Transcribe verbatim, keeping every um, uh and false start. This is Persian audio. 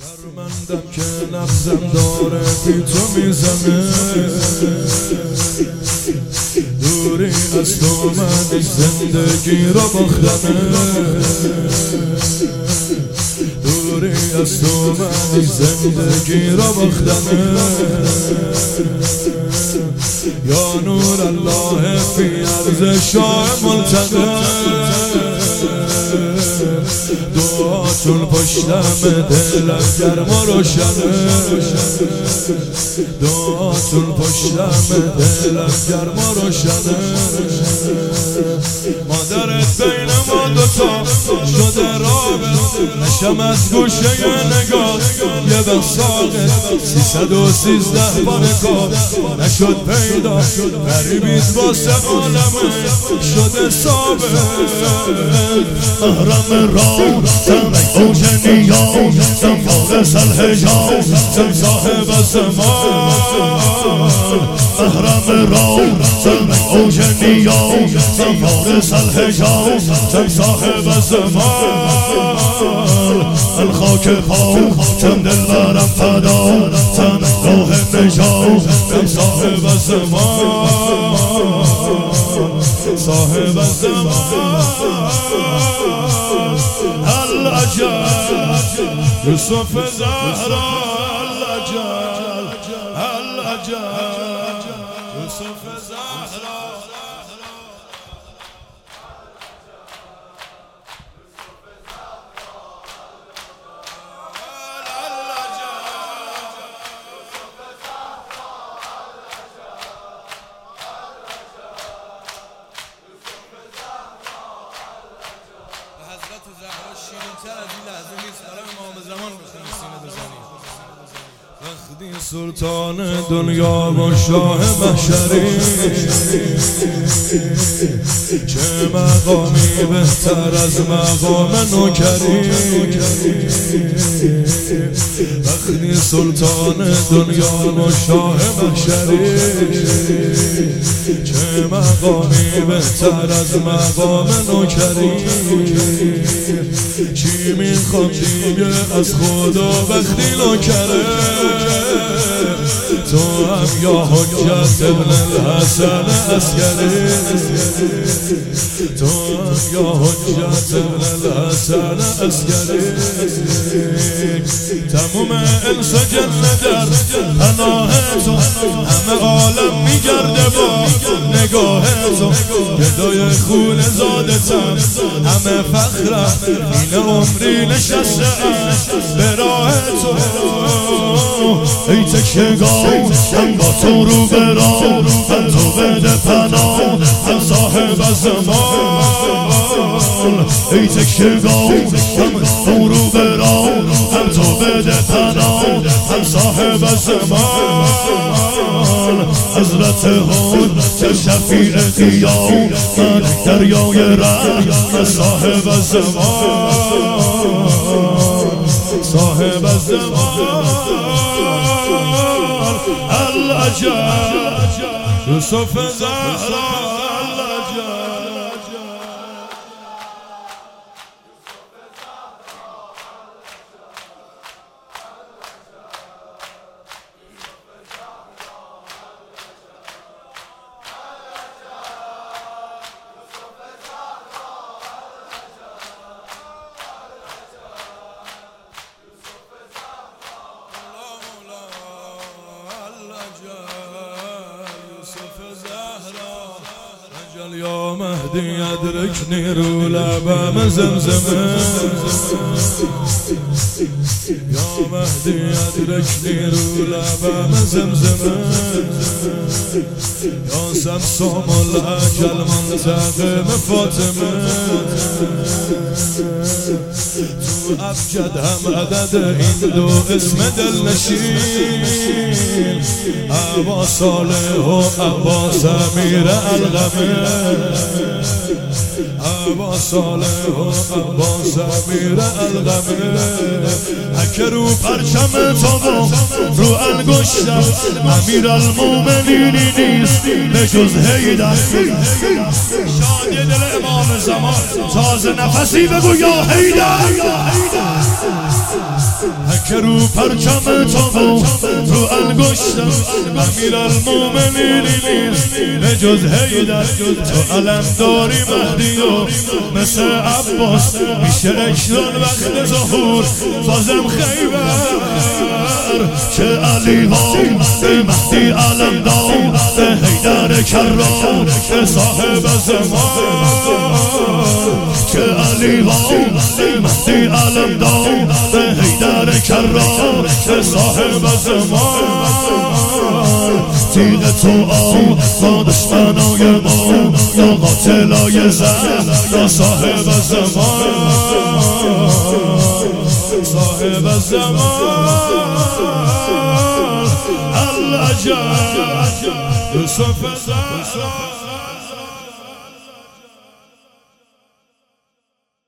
شرمندم که نبزم داره بی تو میزمه، دوری از تو من زندگی را باختمه، دوری از تو من زندگی را باختمه. یا نور الله فی عرض شاه ملتقی، دعاتون پشتم دلم گرم و روشنه، دعاتون پشتم دلم گرم و روشنه. مادرت بین ما دوتا شده رابط، نشم از گوشه نگاه یه بخساقه، سیصد و سیزده بارکا نشد پیدا، غریبیت واسه عالمه شده ثابت. محرم رام سم اوج نیام، سم فارس الحجام، سم صاحب زمان. محرم رام سم اوج نیام، سم فارس الحجام، سم صاحب زمان. الخاک پاو سم دلبرم فدا، سم روح نجات، سم صاحب زمان، صاحب زمان. الأجل يوسف زهرا، الأجل الأجل يوسف زهرا. وقتی سلطان دنیا و شاه محشری، چه مقامی بهتر از مقام نوکری. وقتی سلطان دنیا و شاه محشری، چه مقامی بهتر از مقام نوکری. چی میخوام دیگه از خدا وقتی نوکره، تو هم یا حجت ابن الحسن عسکری، تو هم یا حجت ابن الحسن عسکری. تموم انس و جن در پناه تو، همه عالم میگرده با نگاه تو. گدای خون زادتم همه فخرم، این عمری نشستم به راه تو. ای تکیهگاه هم با تو رو برام، هم تو بده پناه، هم صاحب زمان. ای تکیهگاه هم تو رو برام، هم تو بده پناه، هم صاحب زمان. حضرت هون که شفیع قیام، من دریای رحم صاحب زمان، صاحب زمان. الأجل يوسف زهرا، یا مهدی ادرکنی رو لبم زمزمه، یا مهدی ادرکنی رو لبم زمزمه. یا سمسام الاجل منتقم فاطمه، تو ابجد هم عدد این دو اسم دلنشین، ابا صالح و عباس امیر الغمه، ابا صالح و عباس امیر الغمه. که رو پرچم تو رو انگشتم امیر المومنینی نیست به جز حیدر. شادی دل امام زمان، تازه نفسی بگو یا حیدر. که رو پرچم تو رو انگشتم امیر المومنینی نیست به جز حیدر. تو علم داری مهدی و مثل عباس میشه اکران وقت ظهور بازم خیبر. که علی ها به مهدی علم دار به حیدر کرار که صاحب زمان. که علی ها به مهدی علم دار به حیدر کرار که صاحب زمان. تیغ تو آن با دشمنای ما یا قاتلای زن یا صاحب زمان. صاحب زمان العجب یوسف زهرا.